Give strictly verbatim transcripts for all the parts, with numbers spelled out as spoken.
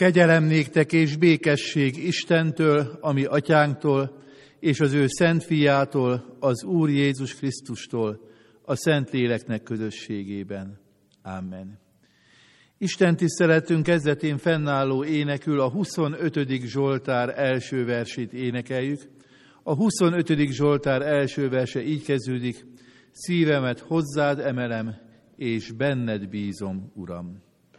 Kegyelem néktek és békesség Istentől, ami atyánktól, és az ő szent fiától, az Úr Jézus Krisztustól, a Szentléleknek közösségében. Amen. Isten tiszteletünk kezdetén fennálló énekül a huszonötödik Zsoltár első versét énekeljük. A huszonötödik Zsoltár első verse így kezdődik: szívemet hozzád emelem, és benned bízom, Uram.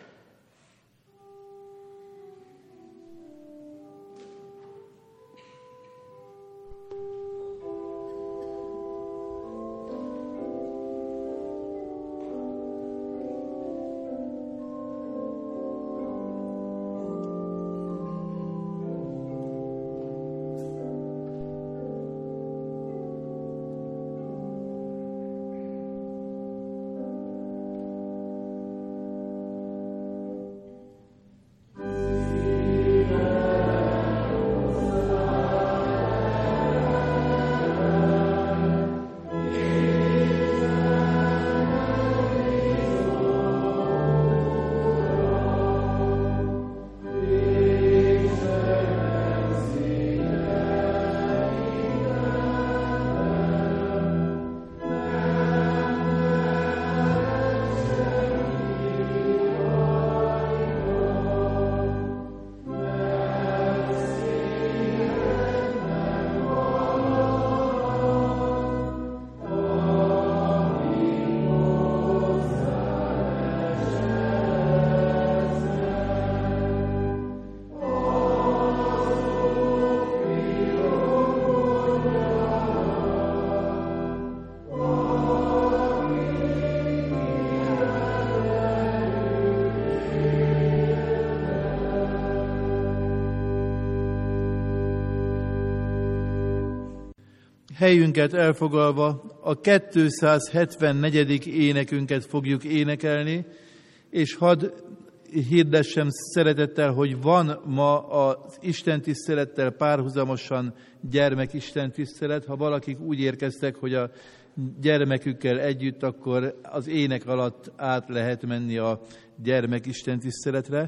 Helyünket elfoglalva a kétszázhetvennegyedik énekünket fogjuk énekelni, és hadd hirdessem szeretettel, hogy van ma az istentisztelettel párhuzamosan gyermekistentisztelet. Ha valakik úgy érkeztek, hogy a gyermekükkel együtt, akkor az ének alatt át lehet menni a gyermekistentiszteletre.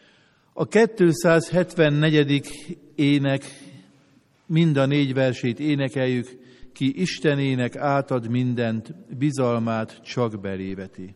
A kétszázhetvennegyedik ének mind a négy versét énekeljük: ki Istenének átad mindent, bizalmát csak belé veti.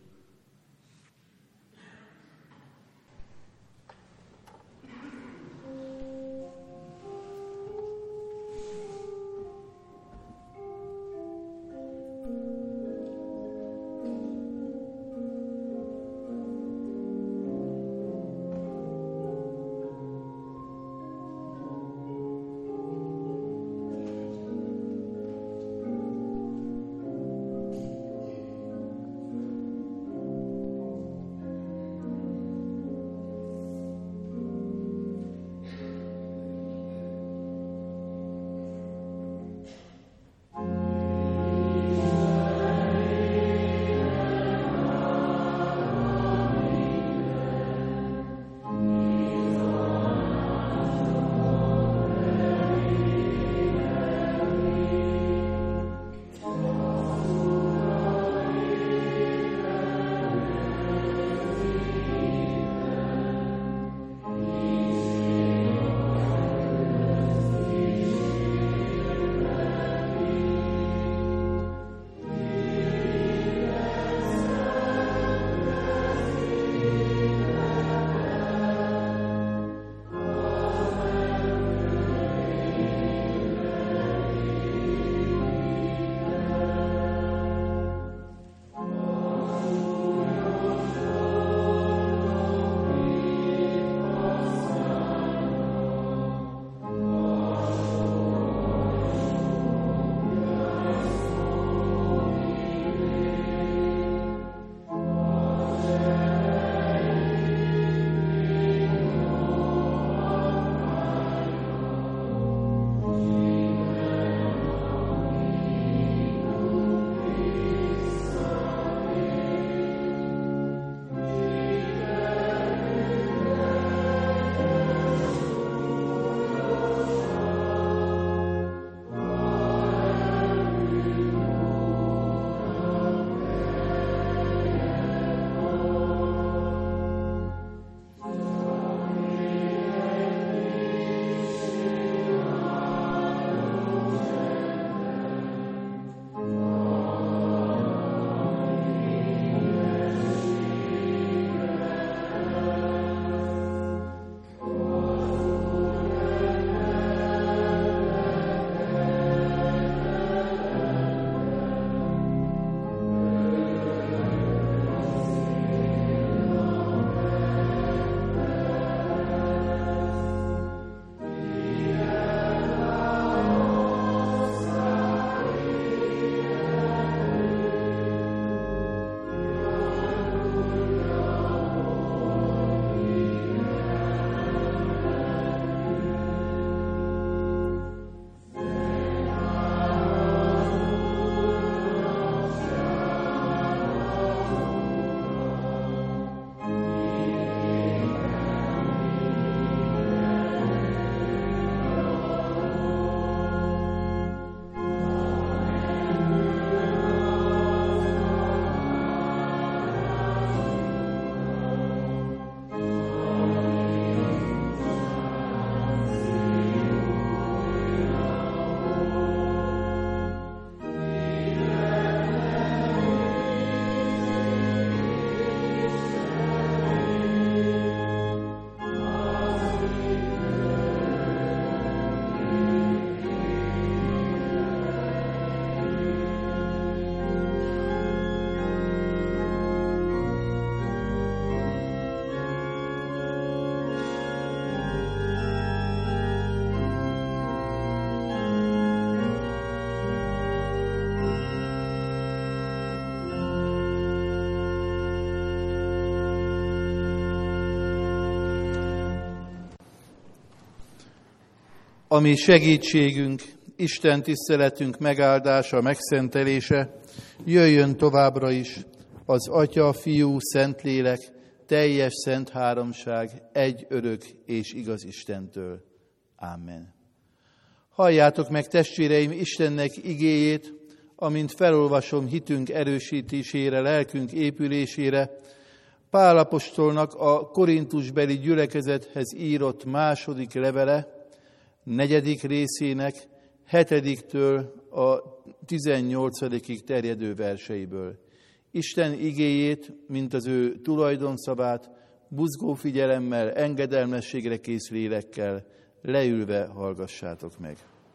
Ami segítségünk, Isten tiszteletünk megáldása, megszentelése, jöjjön továbbra is az Atya, Fiú, Szentlélek, teljes szent háromság, egy örök és igaz Istentől. Ámen. Halljátok meg, testvéreim, Istennek igéjét, amint felolvasom hitünk erősítésére, lelkünk épülésére, Pál apostolnak a korintusbeli gyülekezethez írott második levele, negyedik részének, hetediktől a tizennyolcadikig terjedő verseiből. Isten igéjét, mint az ő tulajdonszavát, buzgó figyelemmel, engedelmességre kész lélekkel leülve hallgassátok meg.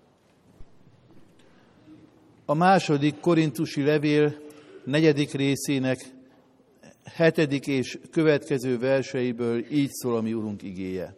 A második korintusi levél negyedik részének hetedik és következő verseiből így szól a mi Urunk igéje.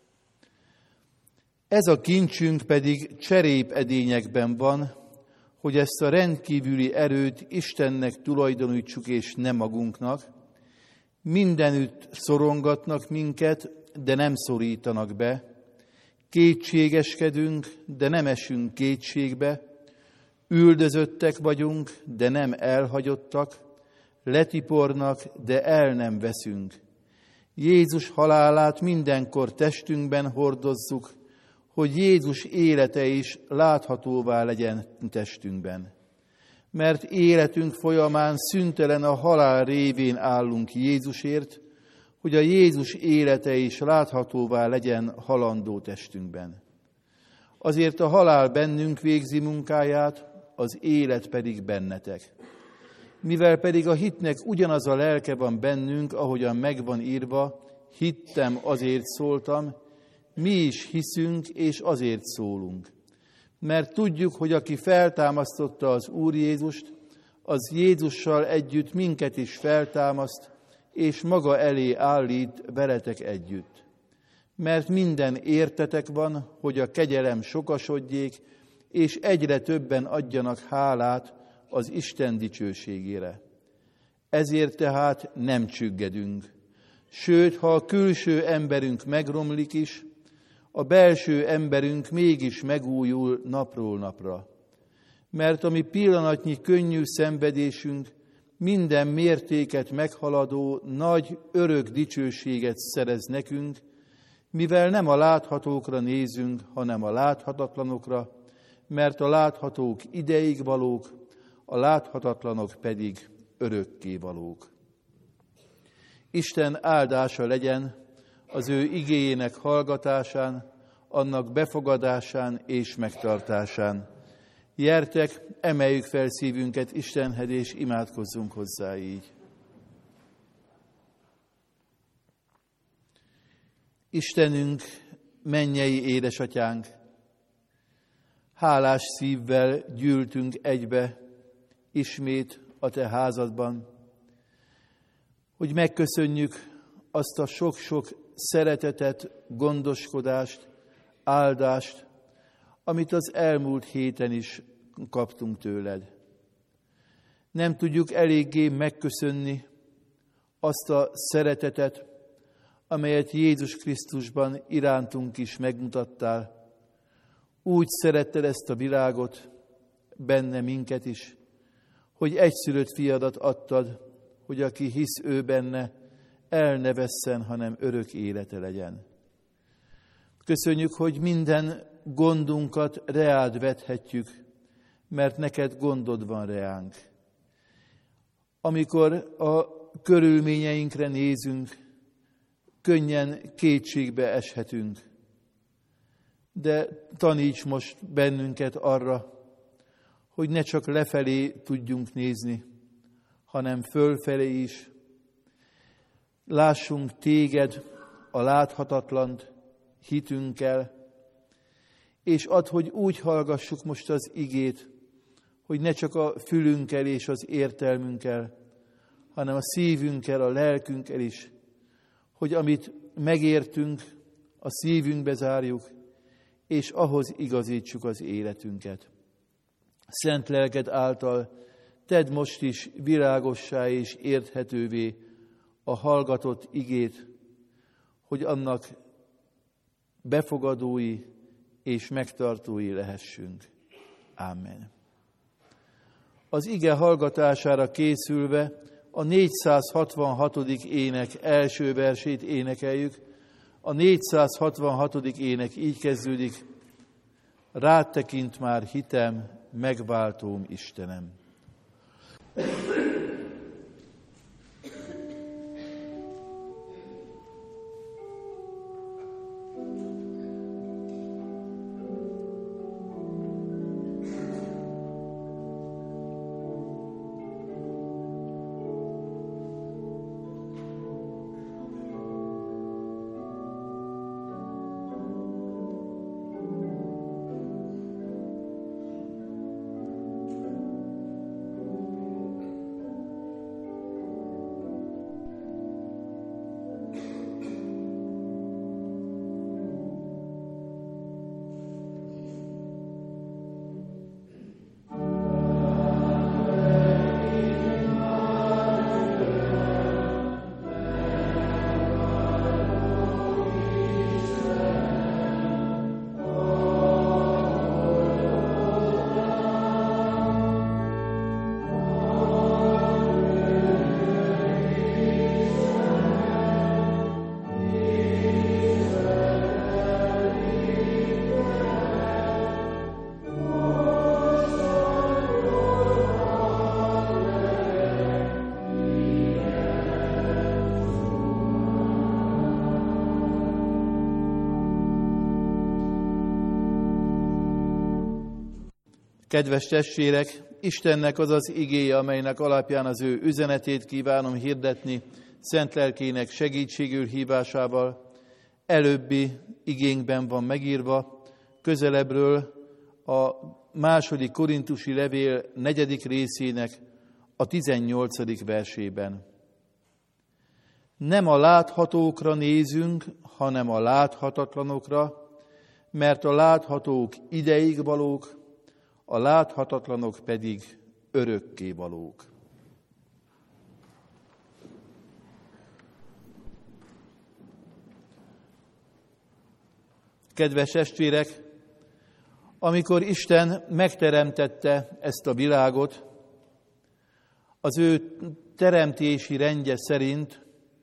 Ez a kincsünk pedig cserépedényekben van, hogy ezt a rendkívüli erőt Istennek tulajdonítsuk és nem magunknak. Mindenütt szorongatnak minket, de nem szorítanak be. Kétségeskedünk, de nem esünk kétségbe. Üldözöttek vagyunk, de nem elhagyottak. Letipornak, de el nem veszünk. Jézus halálát mindenkor testünkben hordozzuk, hogy Jézus élete is láthatóvá legyen testünkben. Mert életünk folyamán szüntelen a halál révén állunk Jézusért, hogy a Jézus élete is láthatóvá legyen halandó testünkben. Azért a halál bennünk végzi munkáját, az élet pedig bennetek. Mivel pedig a hitnek ugyanaz a lelke van bennünk, ahogyan megvan írva, hittem, azért szóltam, mi is hiszünk, és azért szólunk. Mert tudjuk, hogy aki feltámasztotta az Úr Jézust, az Jézussal együtt minket is feltámaszt, és maga elé állít veletek együtt. Mert minden értetek van, hogy a kegyelem sokasodjék, és egyre többen adjanak hálát az Isten dicsőségére. Ezért tehát nem csüggedünk. Sőt, ha a külső emberünk megromlik is, a belső emberünk mégis megújul napról napra. Mert a mi pillanatnyi könnyű szenvedésünk minden mértéket meghaladó nagy örök dicsőséget szerez nekünk, mivel nem a láthatókra nézünk, hanem a láthatatlanokra, mert a láthatók ideig valók, a láthatatlanok pedig örökké valók. Isten áldása legyen az ő igéjének hallgatásán, annak befogadásán és megtartásán. Gyertek, emeljük fel szívünket Istenhez, és imádkozzunk hozzá így. Istenünk, mennyei édesatyánk, hálás szívvel gyűltünk egybe ismét a te házadban, hogy megköszönjük azt a sok-sok szeretetet, gondoskodást, áldást, amit az elmúlt héten is kaptunk tőled. Nem tudjuk eléggé megköszönni azt a szeretetet, amelyet Jézus Krisztusban irántunk is megmutattál. Úgy szeretted ezt a világot, benne minket is, hogy egyszülött fiadat adtad, hogy aki hisz ő benne, el ne vesszen, hanem örök élete legyen. Köszönjük, hogy minden gondunkat reád vethetjük, mert neked gondod van reánk. Amikor a körülményeinkre nézünk, könnyen kétségbe eshetünk. De taníts most bennünket arra, hogy ne csak lefelé tudjunk nézni, hanem fölfelé is. Lássunk téged, a láthatatlant, hitünkkel, és add, hogy úgy hallgassuk most az igét, hogy ne csak a fülünkkel és az értelmünkkel, hanem a szívünkkel, a lelkünkkel is, hogy amit megértünk, a szívünkbe zárjuk, és ahhoz igazítsuk az életünket. Szent lelked által tedd most is világossá és érthetővé a hallgatott igét, hogy annak befogadói és megtartói lehessünk. Ámen. Az ige hallgatására készülve a négyszázhatvanhatodik ének első versét énekeljük. A négyszázhatvanhatodik ének így kezdődik: Rád tekint már hitem, megváltóm Istenem. Kedves testvérek, Istennek az az igéje, amelynek alapján az ő üzenetét kívánom hirdetni, szent lelkének segítségül hívásával. Előbbi igénkben van megírva, közelebbről a második korintusi levél negyedik részének a tizennyolcadik versében. Nem a láthatókra nézünk, hanem a láthatatlanokra, mert a láthatók ideig valók, a láthatatlanok pedig örökké valók. Kedves testvérek, amikor Isten megteremtette ezt a világot, az ő teremtési rendje szerint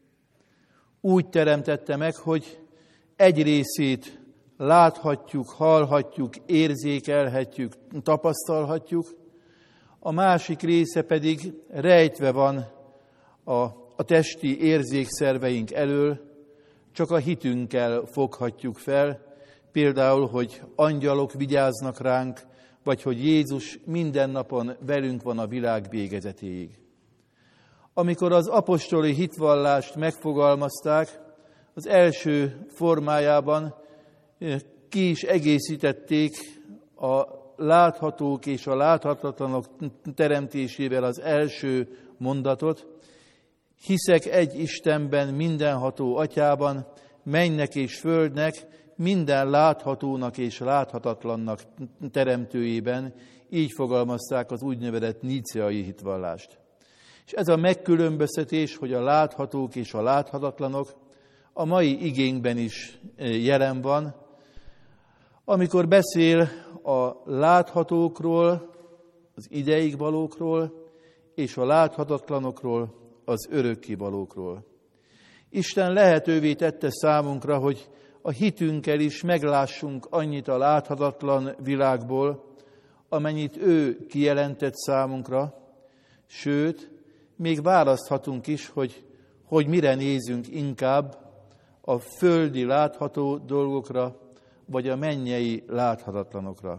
úgy teremtette meg, hogy egy részét láthatjuk, hallhatjuk, érzékelhetjük, tapasztalhatjuk, a másik része pedig rejtve van a, a testi érzékszerveink elől, csak a hitünkkel foghatjuk fel, például, hogy angyalok vigyáznak ránk, vagy hogy Jézus minden napon velünk van a világ végezetéig. Amikor az apostoli hitvallást megfogalmazták, az első formájában ki is egészítették a láthatók és a láthatatlanok teremtésével az első mondatot. Hiszek egy Istenben, mindenható Atyában, mennynek és földnek, minden láthatónak és láthatatlannak teremtőjében. Így fogalmazták az úgynevezett níceai hitvallást. És ez a megkülönböztetés, hogy a láthatók és a láthatatlanok a mai igénkben is jelen van, amikor beszél a láthatókról, az ideig valókról, és a láthatatlanokról, az örökkévalókról. Isten lehetővé tette számunkra, hogy a hitünkkel is meglássunk annyit a láthatatlan világból, amennyit ő kijelentett számunkra, sőt, még választhatunk is, hogy, hogy mire nézünk inkább, a földi látható dolgokra, vagy a mennyei láthatatlanokra.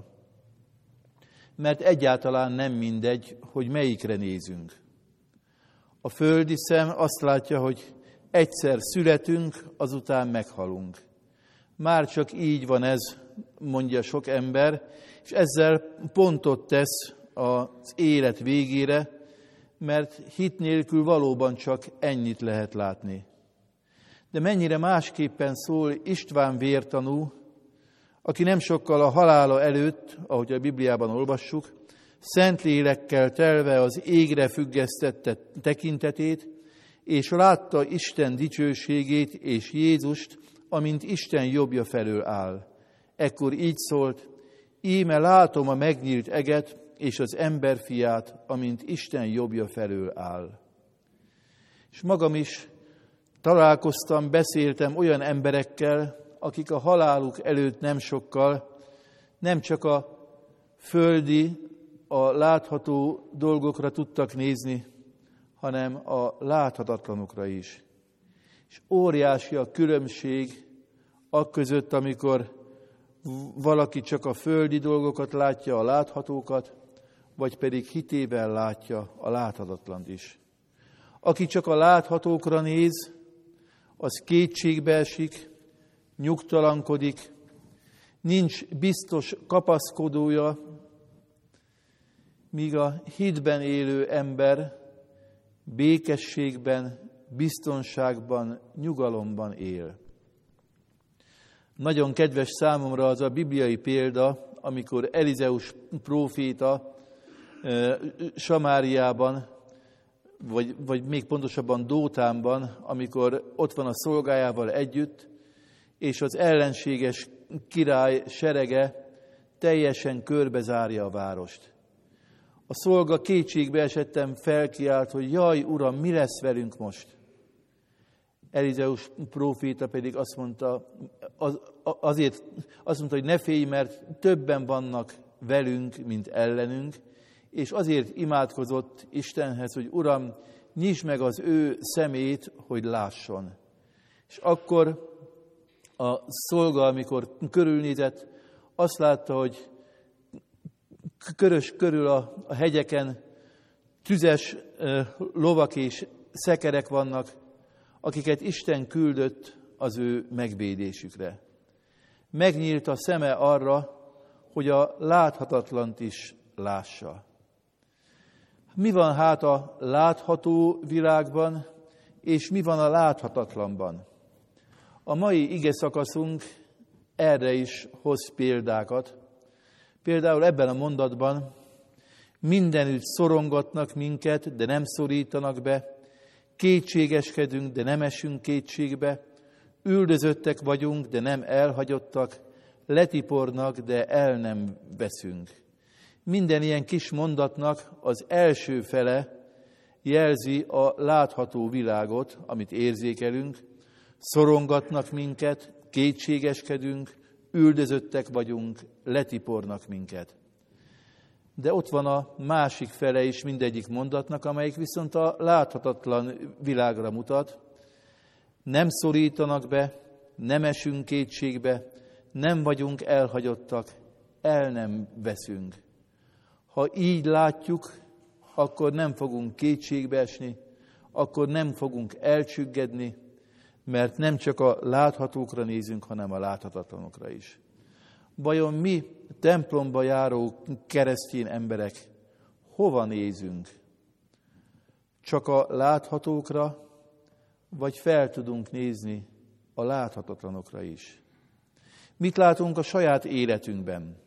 Mert egyáltalán nem mindegy, hogy melyikre nézünk. A földi szem azt látja, hogy egyszer születünk, azután meghalunk. Már csak így van ez, mondja sok ember, és ezzel pontot tesz az élet végére, mert hit nélkül valóban csak ennyit lehet látni. De mennyire másképpen szól István vértanú, aki nem sokkal a halála előtt, ahogy a Bibliában olvassuk, Szentlélekkel telve az égre függesztette tekintetét, és látta Isten dicsőségét és Jézust, amint Isten jobbja felől áll. Ekkor így szólt: íme látom a megnyílt eget és az emberfiát, amint Isten jobbja felől áll. És magam is találkoztam, beszéltem olyan emberekkel, akik a haláluk előtt nem sokkal nem csak a földi, a látható dolgokra tudtak nézni, hanem a láthatatlanokra is. És óriási a különbség akközött, amikor valaki csak a földi dolgokat látja, a láthatókat, vagy pedig hitével látja a láthatatlant is. Aki csak a láthatókra néz, az kétségbe esik, nyugtalankodik, nincs biztos kapaszkodója, míg a hitben élő ember békességben, biztonságban, nyugalomban él. Nagyon kedves számomra az a bibliai példa, amikor Elizeus próféta Samáriában, vagy, vagy még pontosabban Dótánban, amikor ott van a szolgájával együtt, és az ellenséges király serege teljesen körbezárja a várost. A szolga kétségbe esettem, felkiált, hogy jaj, uram, mi lesz velünk most? Elizeus próféta pedig azt mondta, az, azért azt mondta, hogy ne félj, mert többen vannak velünk, mint ellenünk, és azért imádkozott Istenhez, hogy Uram, nyisd meg az ő szemét, hogy lásson. És akkor a szolga, amikor körülnézett, azt látta, hogy körös körül a, a hegyeken tüzes lovak és szekerek vannak, akiket Isten küldött az ő megvédésükre. Megnyílt a szeme arra, hogy a láthatatlant is lássa. Mi van hát a látható világban, és mi van a láthatatlanban? A mai ige szakaszunk erre is hoz példákat. Például ebben a mondatban: mindenütt szorongatnak minket, de nem szorítanak be, kétségeskedünk, de nem esünk kétségbe, üldözöttek vagyunk, de nem elhagyottak, letipornak, de el nem veszünk. Minden ilyen kis mondatnak az első fele jelzi a látható világot, amit érzékelünk. Szorongatnak minket, kétségeskedünk, üldözöttek vagyunk, letipornak minket. De ott van a másik fele is mindegyik mondatnak, amelyik viszont a láthatatlan világra mutat. Nem szorítanak be, nem esünk kétségbe, nem vagyunk elhagyottak, el nem veszünk. Ha így látjuk, akkor nem fogunk kétségbe esni, akkor nem fogunk elcsüggedni, mert nem csak a láthatókra nézünk, hanem a láthatatlanokra is. Vajon mi, templomba járó keresztény emberek, hova nézünk? Csak a láthatókra, vagy fel tudunk nézni a láthatatlanokra is? Mit látunk a saját életünkben?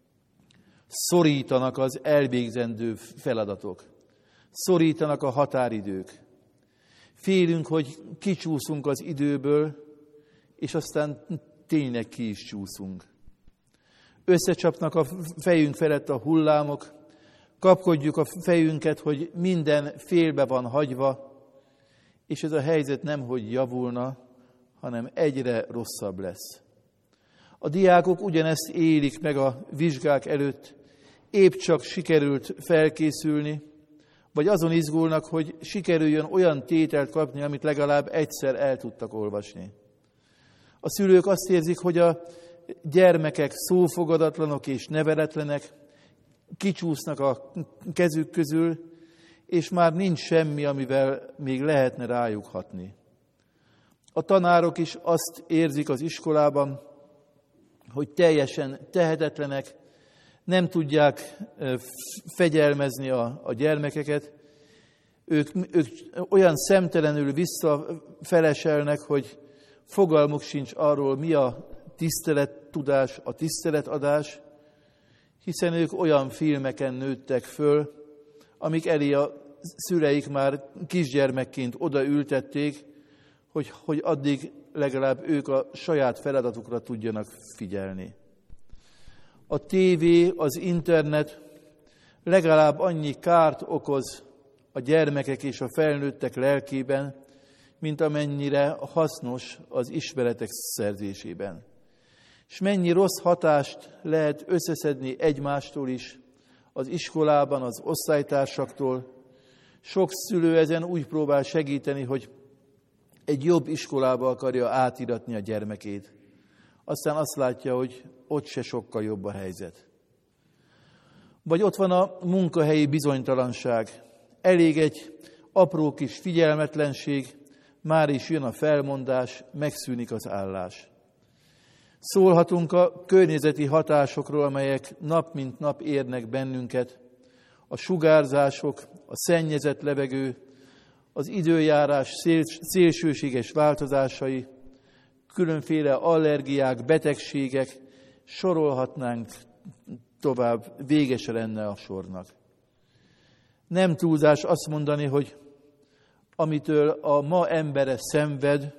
Szorítanak az elvégzendő feladatok. Szorítanak a határidők. Félünk, hogy kicsúszunk az időből, és aztán tényleg ki is csúszunk. Összecsapnak a fejünk felett a hullámok, kapkodjuk a fejünket, hogy minden félbe van hagyva, és ez a helyzet nemhogy javulna, hanem egyre rosszabb lesz. A diákok ugyanezt élik meg a vizsgák előtt, épp csak sikerült felkészülni, vagy azon izgulnak, hogy sikerüljön olyan tételt kapni, amit legalább egyszer el tudtak olvasni. A szülők azt érzik, hogy a gyermekek szófogadatlanok és neveletlenek, kicsúsznak a kezük közül, és már nincs semmi, amivel még lehetne rájuk hatni. A tanárok is azt érzik az iskolában, hogy teljesen tehetetlenek, nem tudják fegyelmezni a, a gyermekeket. Ők, ők olyan szemtelenül visszafeleselnek, hogy fogalmuk sincs arról, mi a tisztelettudás, a tiszteletadás, hiszen ők olyan filmeken nőttek föl, amik elé a szüleik már kisgyermekként odaültették, hogy, hogy addig legalább ők a saját feladatukra tudjanak figyelni. A tévé, az internet legalább annyi kárt okoz a gyermekek és a felnőttek lelkében, mint amennyire hasznos az ismeretek szerzésében. És mennyi rossz hatást lehet összeszedni egymástól is, az iskolában, az osztálytársaktól. Sok szülő ezen úgy próbál segíteni, hogy egy jobb iskolába akarja átiratni a gyermekét. Aztán azt látja, hogy ott se sokkal jobb a helyzet. Vagy ott van a munkahelyi bizonytalanság. Elég egy apró kis figyelmetlenség, már is jön a felmondás, megszűnik az állás. Szólhatunk a környezeti hatásokról, amelyek nap mint nap érnek bennünket. A sugárzások, a szennyezett levegő, az időjárás szélsőséges változásai, különféle allergiák, betegségek, sorolhatnánk tovább, véges lenne a sornak. Nem túlzás azt mondani, hogy amitől a ma embere szenved,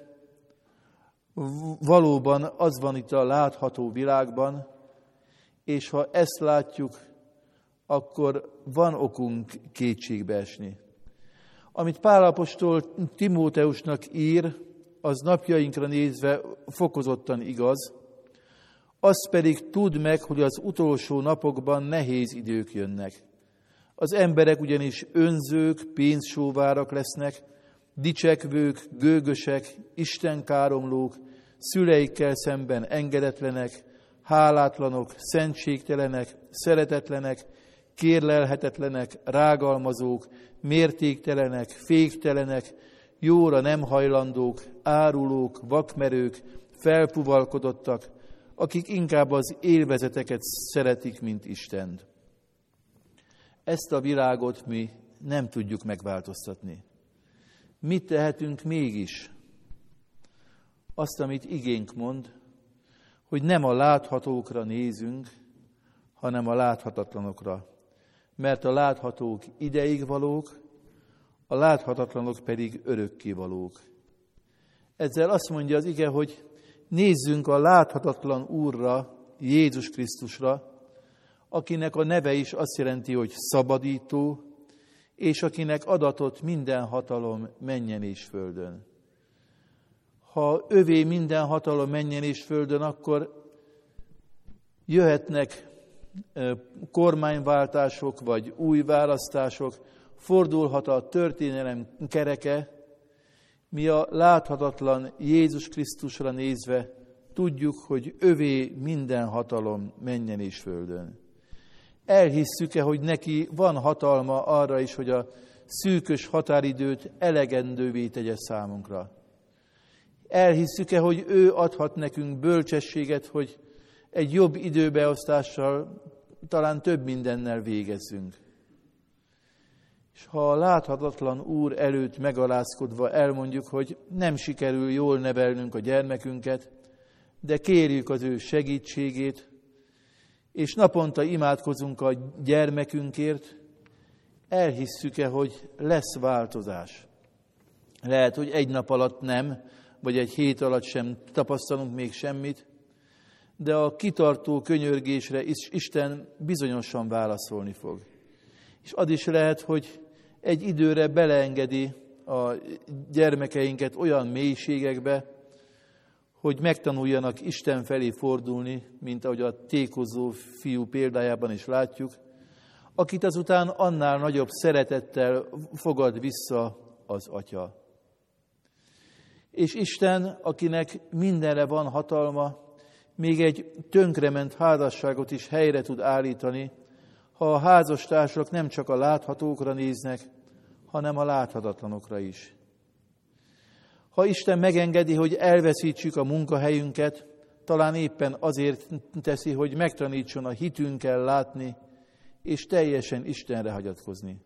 valóban az van itt a látható világban, és ha ezt látjuk, akkor van okunk kétségbe esni. Amit Pál apostol Timóteusnak ír, az napjainkra nézve fokozottan igaz, azt pedig tudd meg, hogy az utolsó napokban nehéz idők jönnek. Az emberek ugyanis önzők, pénzsóvárak lesznek, dicsekvők, gőgösek, istenkáromlók, szüleikkel szemben engedetlenek, hálátlanok, szentségtelenek, szeretetlenek, kérlelhetetlenek, rágalmazók, mértéktelenek, féktelenek, jóra nem hajlandók, árulók, vakmerők, felpuvalkodottak, akik inkább az élvezeteket szeretik, mint Istent. Ezt a világot mi nem tudjuk megváltoztatni. Mit tehetünk mégis? Azt, amit igénk mond, hogy nem a láthatókra nézünk, hanem a láthatatlanokra. Mert a láthatók ideig valók, a láthatatlanok pedig örökkévalók. Ezzel azt mondja az ige, hogy nézzünk a láthatatlan Úrra, Jézus Krisztusra, akinek a neve is azt jelenti, hogy szabadító, és akinek adatott minden hatalom mennyen és földön. Ha övé minden hatalom mennyen és földön, akkor jöhetnek kormányváltások, vagy új választások, fordulhat a történelem kereke. Mi a láthatatlan Jézus Krisztusra nézve tudjuk, hogy övé minden hatalom mennyen és földön. Elhisszük-e, hogy neki van hatalma arra is, hogy a szűkös határidőt elegendővé tegye számunkra? Elhisszük-e, hogy ő adhat nekünk bölcsességet, hogy egy jobb időbeosztással talán több mindennel végezzünk? És ha a láthatatlan Úr előtt megalázkodva elmondjuk, hogy nem sikerül jól nevelnünk a gyermekünket, de kérjük az ő segítségét, és naponta imádkozunk a gyermekünkért, elhisszük-e, hogy lesz változás? Lehet, hogy egy nap alatt nem, vagy egy hét alatt sem tapasztalunk még semmit, de a kitartó könyörgésre is Isten bizonyosan válaszolni fog. És az is lehet, hogy egy időre beleengedi a gyermekeinket olyan mélységekbe, hogy megtanuljanak Isten felé fordulni, mint ahogy a tékozó fiú példájában is látjuk, akit azután annál nagyobb szeretettel fogad vissza az Atya. És Isten, akinek mindenre van hatalma, még egy tönkrement házasságot is helyre tud állítani, ha a házastársak nem csak a láthatókra néznek, hanem a láthatatlanokra is. Ha Isten megengedi, hogy elveszítsük a munkahelyünket, talán éppen azért teszi, hogy megtanítson a hitünkkel látni, és teljesen Istenre hagyatkozni.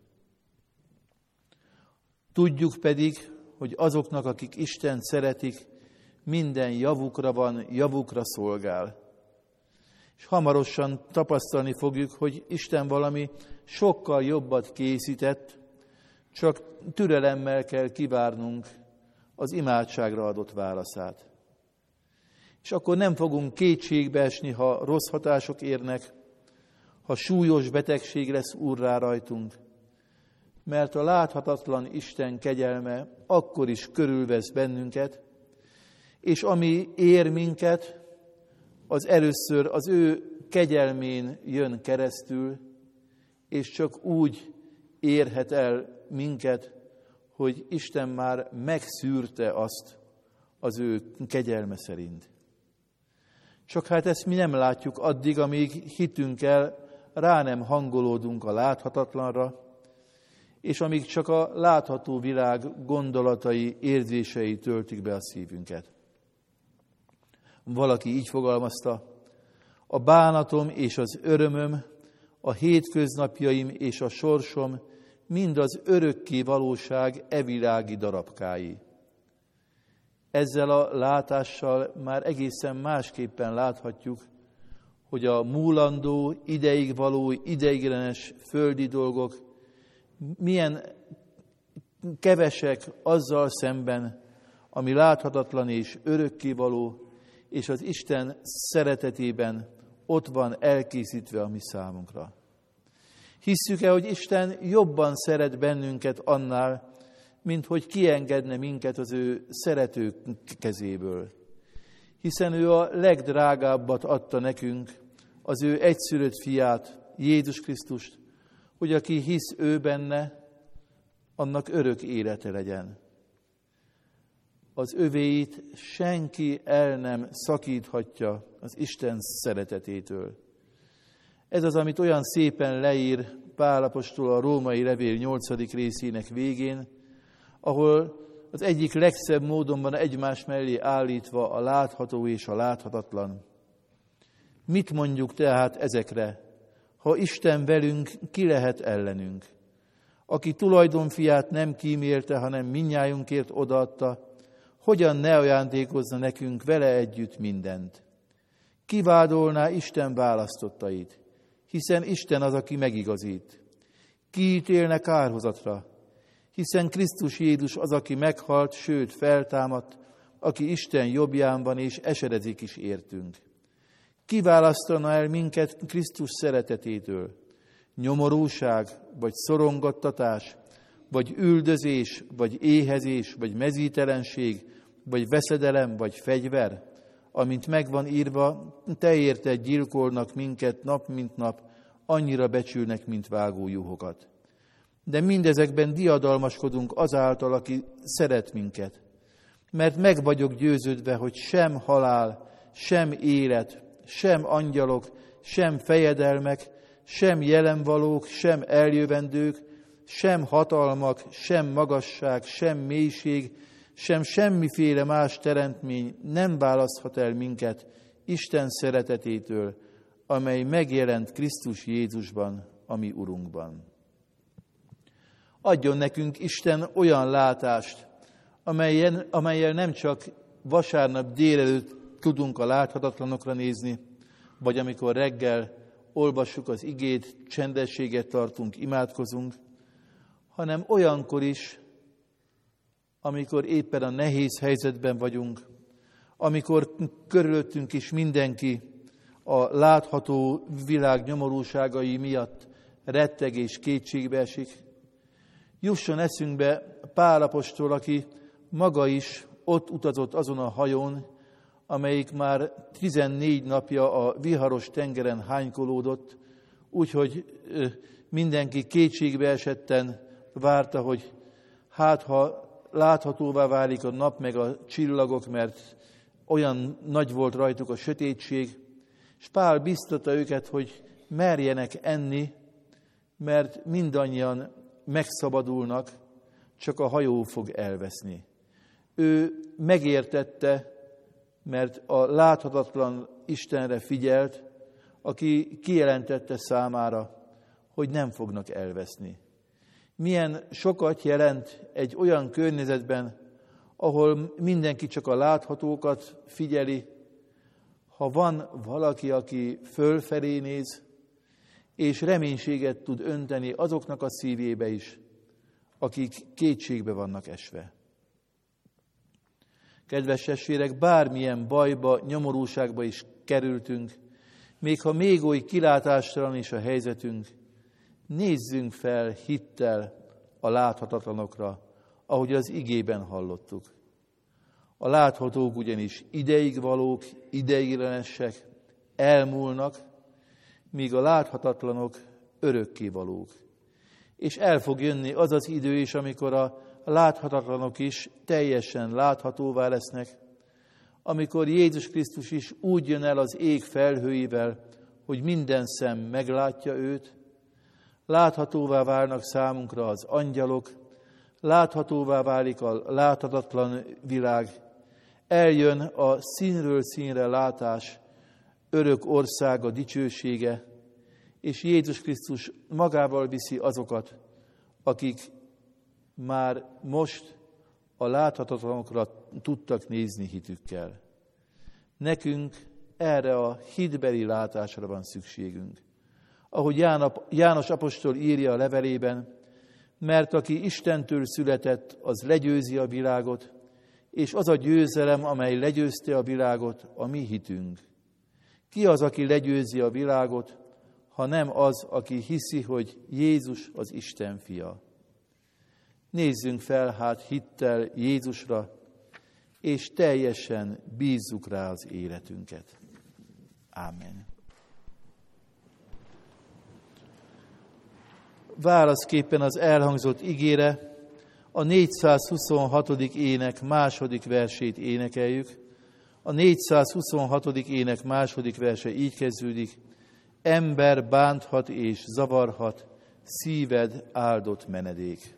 Tudjuk pedig, hogy azoknak, akik Istent szeretik, minden javukra van, javukra szolgál. És hamarosan tapasztalni fogjuk, hogy Isten valami sokkal jobbat készített, csak türelemmel kell kivárnunk az imádságra adott válaszát. És akkor nem fogunk kétségbe esni, ha rossz hatások érnek, ha súlyos betegség lesz úrrá rajtunk, mert a láthatatlan Isten kegyelme akkor is körülvesz bennünket, és ami ér minket, az először az ő kegyelmén jön keresztül, és csak úgy érhet el minket, hogy Isten már megszűrte azt az ő kegyelme szerint. Csak hát ezt mi nem látjuk addig, amíg hitünkkel rá nem hangolódunk a láthatatlanra, és amíg csak a látható világ gondolatai, érzései töltik be a szívünket. Valaki így fogalmazta: a bánatom és az örömöm, a hétköznapjaim és a sorsom mind az örökké valóság evilági darabkái. Ezzel a látással már egészen másképpen láthatjuk, hogy a múlandó, ideig való, ideiglenes földi dolgok milyen kevesek azzal szemben, ami láthatatlan és örökkévaló, és az Isten szeretetében ott van elkészítve a mi számunkra. Hisszük-e, hogy Isten jobban szeret bennünket annál, mint hogy kiengedne minket az ő szerető kezéből? Hiszen ő a legdrágábbat adta nekünk, az ő egyszülött fiát, Jézus Krisztust, hogy aki hisz ő benne, annak örök élete legyen. Az övéit senki el nem szakíthatja az Isten szeretetétől. Ez az, amit olyan szépen leír Pál apostol a római levél nyolcadik részének végén, ahol az egyik legszebb módon van egymás mellé állítva a látható és a láthatatlan. Mit mondjuk tehát ezekre? Ha Isten velünk, ki lehet ellenünk? Aki tulajdonfiát nem kímélte, hanem mindnyájunkért odaadta, hogyan ne ajándékozna nekünk vele együtt mindent? Ki vádolná Isten választottait? Hiszen Isten az, aki megigazít. Ki ítélne kárhozatra? Hiszen Krisztus Jézus az, aki meghalt, sőt feltámadt, aki Isten jobbján van és eserezik is értünk. Ki választana el minket Krisztus szeretetétől? Nyomorúság, vagy szorongattatás, vagy üldözés, vagy éhezés, vagy mezítelenség, vagy veszedelem, vagy fegyver, amint megvan írva, te érted gyilkolnak minket nap mint nap, annyira becsülnek, mint vágó juhokat. De mindezekben diadalmaskodunk azáltal, aki szeret minket. Mert meg vagyok győződve, hogy sem halál, sem élet, sem angyalok, sem fejedelmek, sem jelenvalók, sem eljövendők, sem hatalmak, sem magasság, sem mélység, sem semmiféle más teremtmény nem választhat el minket Isten szeretetétől, amely megjelent Krisztus Jézusban, a mi Urunkban. Adjon nekünk Isten olyan látást, amelyen, amelyen nem csak vasárnap délelőtt tudunk a láthatatlanokra nézni, vagy amikor reggel olvassuk az igét, csendességet tartunk, imádkozunk, hanem olyankor is, amikor éppen a nehéz helyzetben vagyunk, amikor körülöttünk is mindenki a látható világ nyomorúságai miatt retteg és kétségbe esik. Jusson eszünkbe Pál apostol, aki maga is ott utazott azon a hajón, amelyik már tizennégy napja a viharos tengeren hánykolódott, úgyhogy mindenki kétségbe esetten várta, hogy hát ha láthatóvá válik a nap meg a csillagok, mert olyan nagy volt rajtuk a sötétség, és Pál biztatta őket, hogy merjenek enni, mert mindannyian megszabadulnak, csak a hajó fog elveszni. Ő megértette, mert a láthatatlan Istenre figyelt, aki kijelentette számára, hogy nem fognak elveszni. Milyen sokat jelent egy olyan környezetben, ahol mindenki csak a láthatókat figyeli, ha van valaki, aki fölfelé néz, és reménységet tud önteni azoknak a szívébe is, akik kétségbe vannak esve. Kedves testvérek, bármilyen bajba, nyomorúságba is kerültünk, még ha még oly kilátástalan is a helyzetünk, nézzünk fel hittel a láthatatlanokra, ahogy az igében hallottuk. A láthatók ugyanis ideig valók, ideiglenesek, elmúlnak, míg a láthatatlanok örökkévalók. És el fog jönni az az idő is, amikor a láthatatlanok is teljesen láthatóvá lesznek, amikor Jézus Krisztus is úgy jön el az ég felhőivel, hogy minden szem meglátja őt, láthatóvá válnak számunkra az angyalok, láthatóvá válik a láthatatlan világ, eljön a színről színre látás, örök országa, dicsősége, és Jézus Krisztus magával viszi azokat, akik már most a láthatatlanokra tudtak nézni hitükkel. Nekünk erre a hitbeli látásra van szükségünk. Ahogy János apostol írja a levelében, mert aki Istentől született, az legyőzi a világot, és az a győzelem, amely legyőzte a világot, a mi hitünk. Ki az, aki legyőzi a világot, ha nem az, aki hiszi, hogy Jézus az Isten fia? Nézzünk fel hát hittel Jézusra, és teljesen bízzuk rá az életünket. Ámen. Válaszképpen az elhangzott igére a négyszázhuszonhatodik ének második versét énekeljük. A négyszázhuszonhatodik ének második verse így kezdődik: ember bánthat és zavarhat, szíved áldott menedék.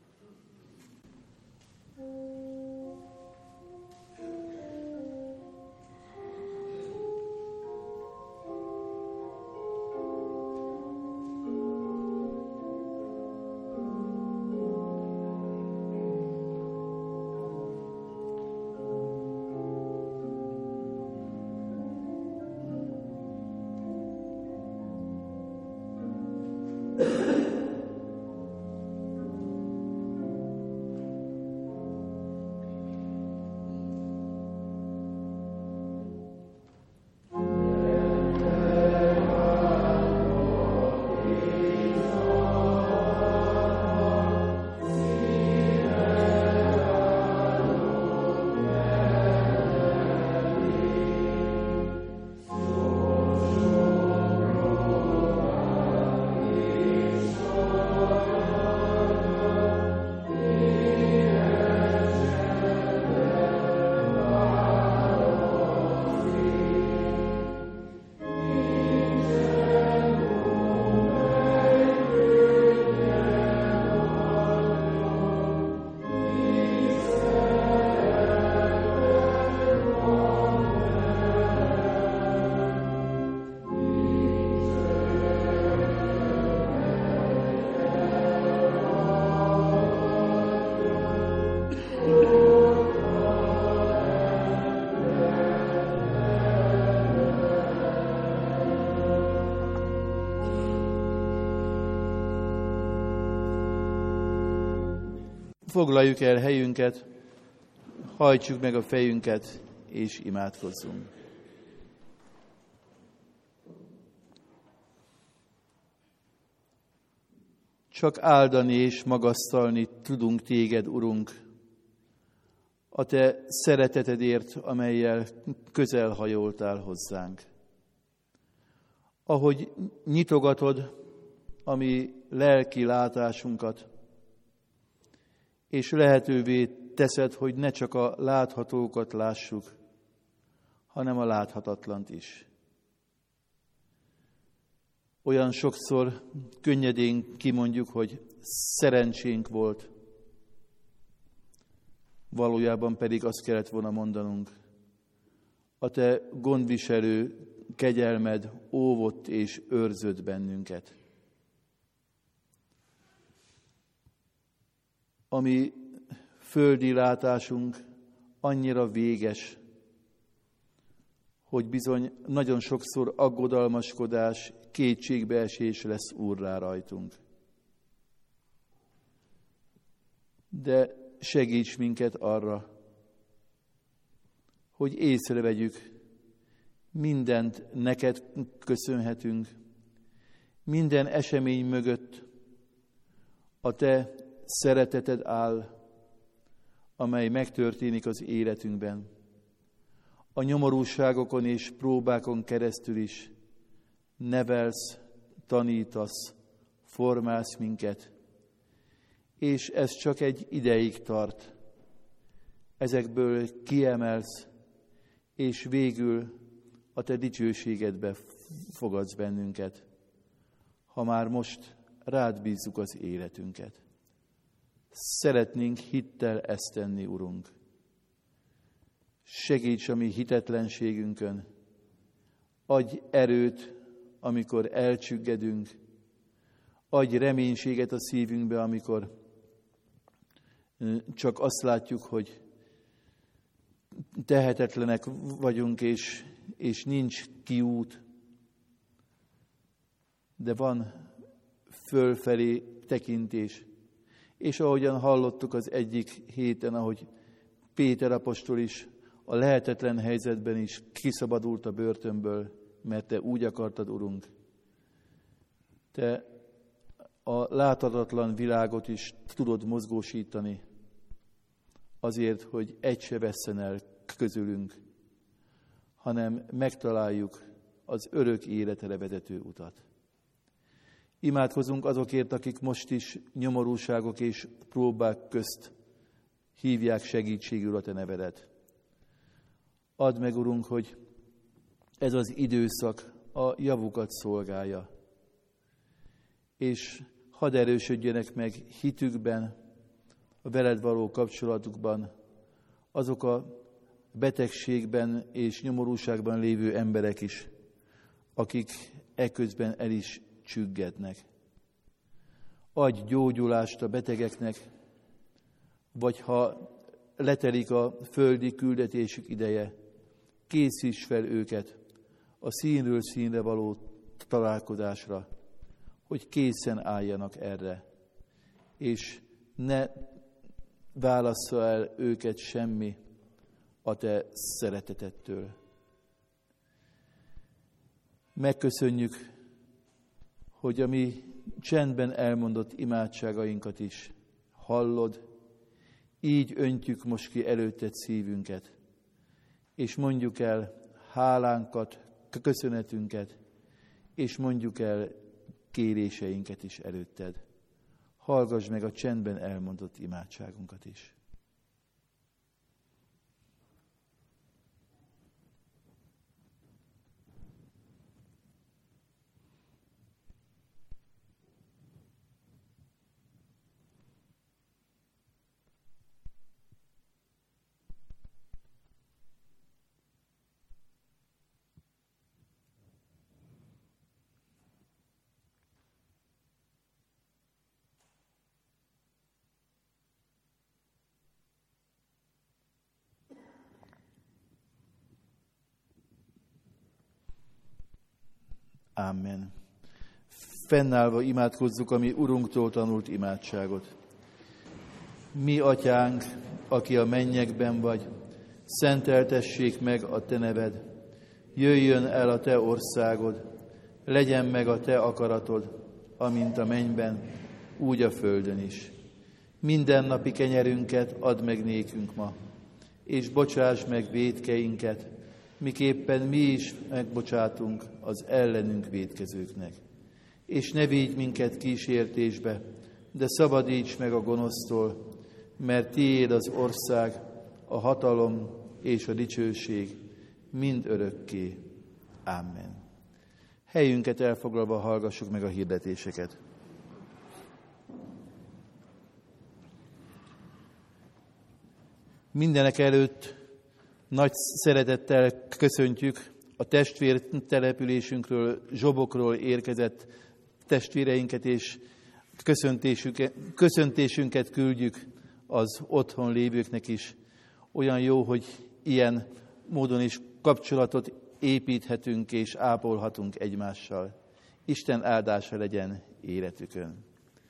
Foglaljuk el helyünket, hajtsuk meg a fejünket, és imádkozzunk. Csak áldani és magasztalni tudunk téged, Urunk, a te szeretetedért, amellyel közel hajoltál hozzánk. Ahogy nyitogatod a mi lelki látásunkat, és lehetővé teszed, hogy ne csak a láthatókat lássuk, hanem a láthatatlant is. Olyan sokszor könnyedén kimondjuk, hogy szerencsénk volt, valójában pedig azt kellett volna mondanunk: a te gondviselő kegyelmed óvott és őrzött bennünket. A mi földi látásunk annyira véges, hogy bizony nagyon sokszor aggodalmaskodás, kétségbeesés lesz úrrá rajtunk. De segíts minket arra, hogy észrevegyük, Mindent neked köszönhetünk. Minden esemény mögött a te szereteted áll, amely megtörténik az életünkben. A nyomorúságokon és próbákon keresztül is nevelsz, tanítasz, formálsz minket, és ez csak egy ideig tart. Ezekből kiemelsz, és végül a te dicsőségedbe fogadsz bennünket, ha már most rád bízzuk az életünket. Szeretnénk hittel ezt tenni, Urunk. Segíts a mi hitetlenségünkön, adj erőt, amikor elcsüggedünk, adj reménységet a szívünkbe, amikor csak azt látjuk, hogy tehetetlenek vagyunk, és, és nincs kiút, de van fölfelé tekintés. És ahogyan hallottuk az egyik héten, ahogy Péter apostol is a lehetetlen helyzetben is kiszabadult a börtönből, mert te úgy akartad, Urunk. Te a láthatatlan világot is tudod mozgósítani, azért, hogy egy se vesszen el közülünk, hanem megtaláljuk az örök életre vezető utat. Imádkozunk azokért, akik most is nyomorúságok és próbák közt hívják segítségül a te nevedet. Add meg, Urunk, hogy ez az időszak a javukat szolgálja, és hadd erősödjenek meg hitükben, a veled való kapcsolatukban azok a betegségben és nyomorúságban lévő emberek is, akik eközben el is csüggednek. Adj gyógyulást a betegeknek, vagy ha letelik a földi küldetésük ideje, készíts fel őket a színről színre való találkozásra, hogy készen álljanak erre, és ne válassza el őket semmi a te szeretetettől. Megköszönjük, hogy a mi csendben elmondott imádságainkat is hallod, így öntjük most ki előtted szívünket, és mondjuk el hálánkat, köszönetünket, és mondjuk el kéréseinket is előtted. Hallgass meg a csendben elmondott imádságunkat is. Amen. Fennállva imádkozzuk a mi Urunktól tanult imádságot. Mi, Atyánk, aki a mennyekben vagy, szenteltessék meg a te neved. Jöjjön el a te országod, legyen meg a te akaratod, amint a mennyben, úgy a földön is. Mindennapi kenyerünket add meg nékünk ma, és bocsáss meg vétkeinket, miképpen mi is megbocsátunk az ellenünk vétkezőknek. És ne vigy minket kísértésbe, de szabadíts meg a gonosztól, mert tiéd az ország, a hatalom és a dicsőség mind örökké. Amen. Helyünket elfoglalva hallgassuk meg a hirdetéseket. Mindenek előtt nagy szeretettel köszöntjük a testvér településünkről, Zsobokról érkezett testvéreinket, és köszöntésünket, köszöntésünket küldjük az otthon lévőknek is. Olyan jó, hogy ilyen módon is kapcsolatot építhetünk és ápolhatunk egymással. Isten áldása legyen életükön.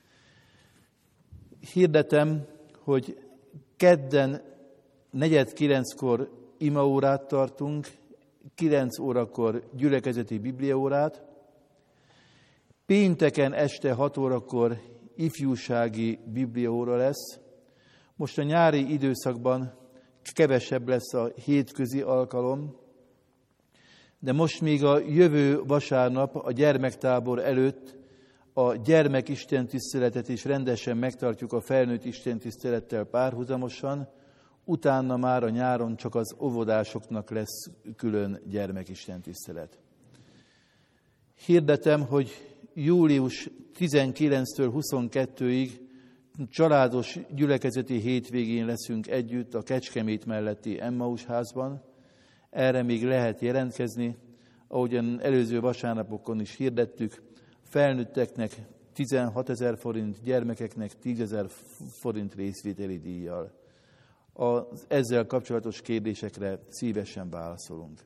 Hirdetem, hogy kedden negyed kilenckor imaórát tartunk, kilenc órakor gyülekezeti bibliaórát, pénteken este hat órakor ifjúsági bibliaóra lesz. Most a nyári időszakban kevesebb lesz a hétközi alkalom, de most még a jövő vasárnap a gyermektábor előtt a gyermek istentiszteletet is rendesen megtartjuk a felnőtt istentisztelettel párhuzamosan, utána már a nyáron csak az óvodásoknak lesz külön gyermekistentisztelet. Hirdetem, hogy július tizenkilencedikétől huszonkettőig családos gyülekezeti hétvégén leszünk együtt a Kecskemét melletti Emmaus házban. Erre még lehet jelentkezni, ahogyan előző vasárnapokon is hirdettük, felnőtteknek tizenhatezer forint, gyermekeknek tízezer forint részvételi díjjal. Az ezzel kapcsolatos kérdésekre szívesen válaszolunk.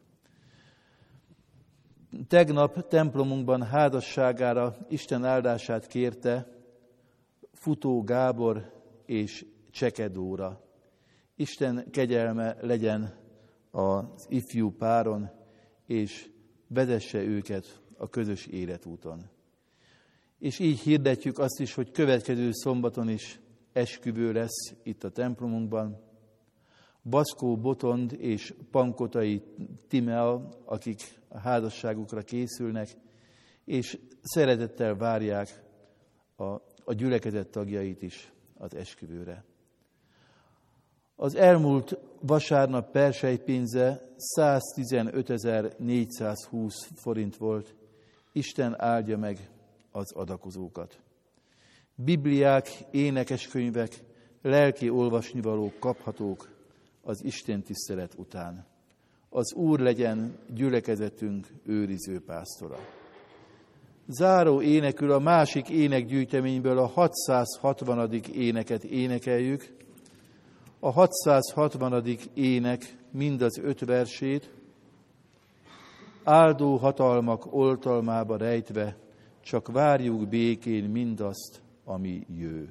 Tegnap templomunkban házasságára Isten áldását kérte Futó Gábor és Cseke Dóra. Isten kegyelme legyen az ifjú páron, és vezesse őket a közös életúton. És így hirdetjük azt is, hogy következő szombaton is esküvő lesz itt a templomunkban. Baszkó Botond és Pankotai Timea, akik a házasságukra készülnek, és szeretettel várják a, a gyülekezet tagjait is az esküvőre. Az elmúlt vasárnap persejpénze száztizenötezer-négyszázhúsz forint volt. Isten áldja meg az adakozókat. Bibliák, énekeskönyvek, lelki olvasnivalók kaphatók az Isten tisztelet után. Az Úr legyen gyülekezetünk őriző pásztora. Záró énekül a másik énekgyűjteményből a hatszázhatvanadik éneket énekeljük. A hatszázhatvanadik ének mind az öt versét, áldó hatalmak oltalmába rejtve, csak várjuk békén mindazt, ami jő.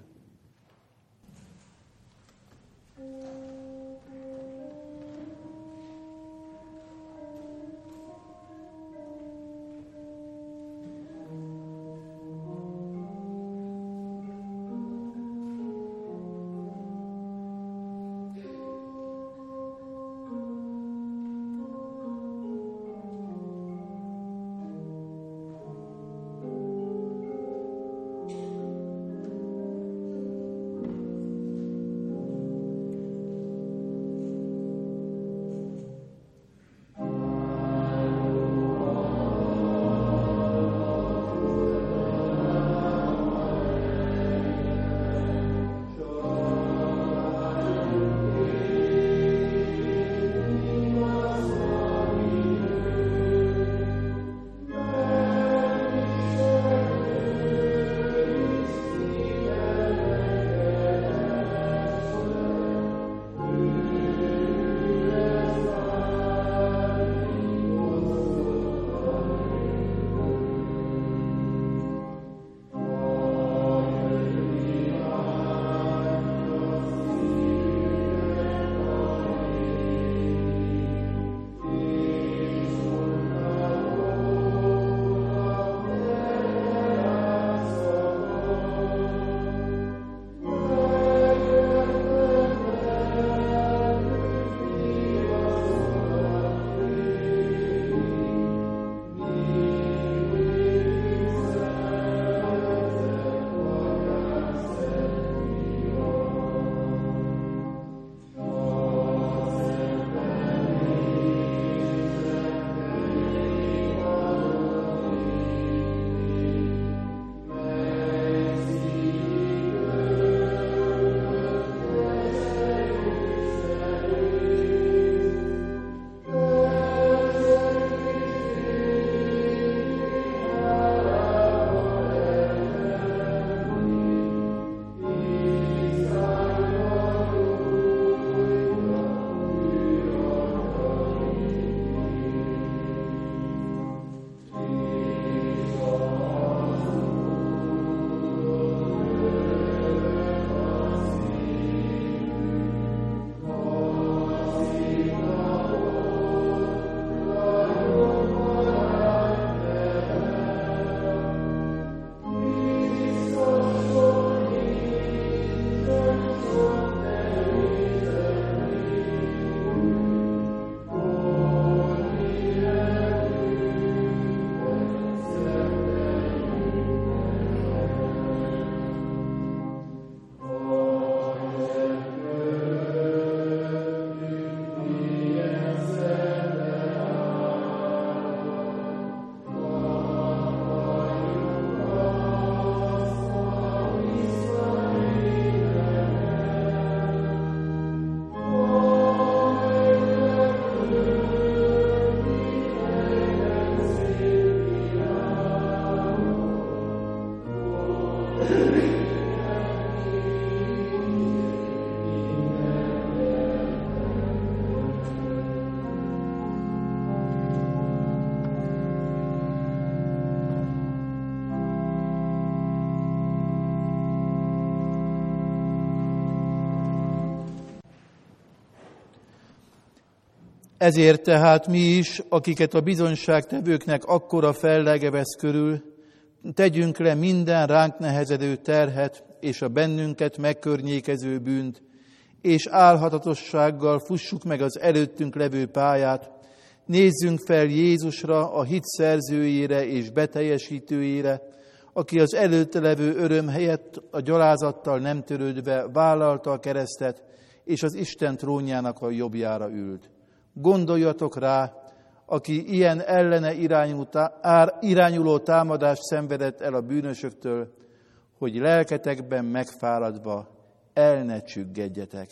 Ezért tehát mi is, akiket a bizonyságtevőknek akkora fellege vesz körül, tegyünk le minden ránk nehezedő terhet és a bennünket megkörnyékező bűnt, és álhatatossággal fussuk meg az előttünk levő pályát, nézzünk fel Jézusra, a hit szerzőjére és beteljesítőjére, aki az előtte levő öröm helyett a gyalázattal nem törődve vállalta a keresztet, és az Isten trónjának a jobbjára ült. Gondoljatok rá, aki ilyen ellene irányuló, ár, irányuló támadást szenvedett el a bűnösöktől, hogy lelketekben megfáradva el ne csüggedjetek.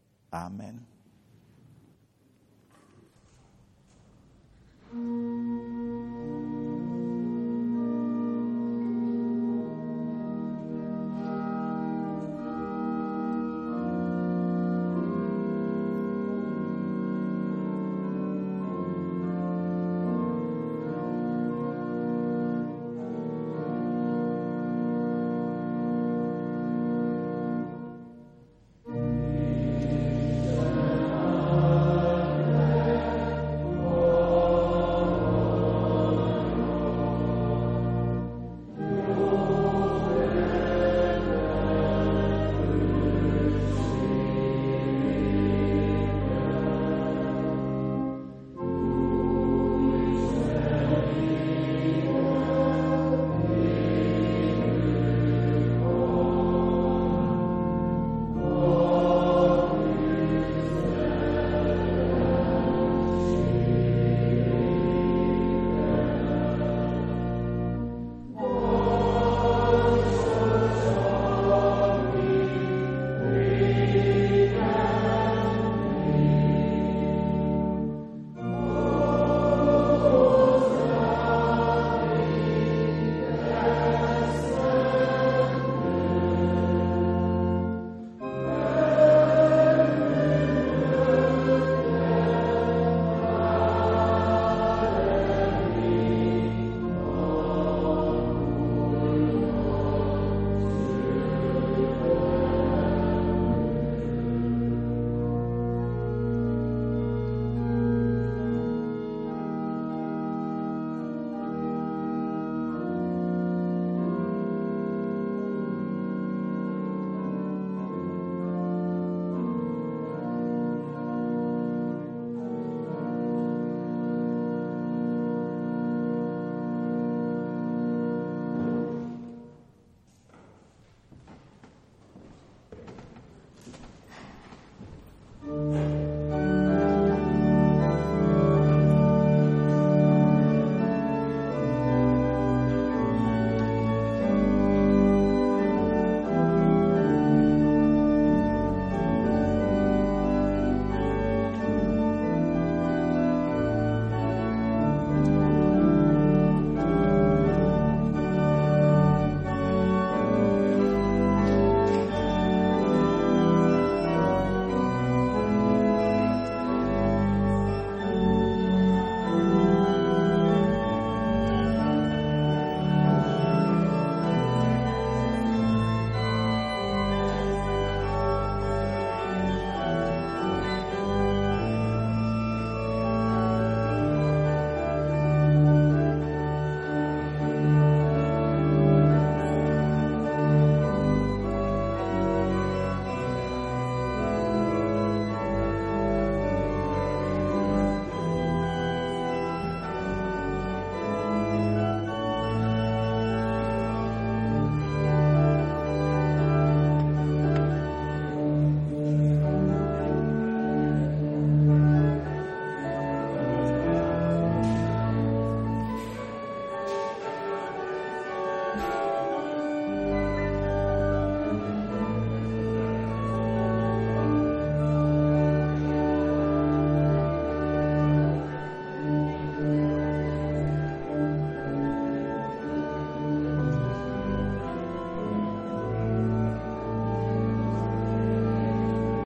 Ámen.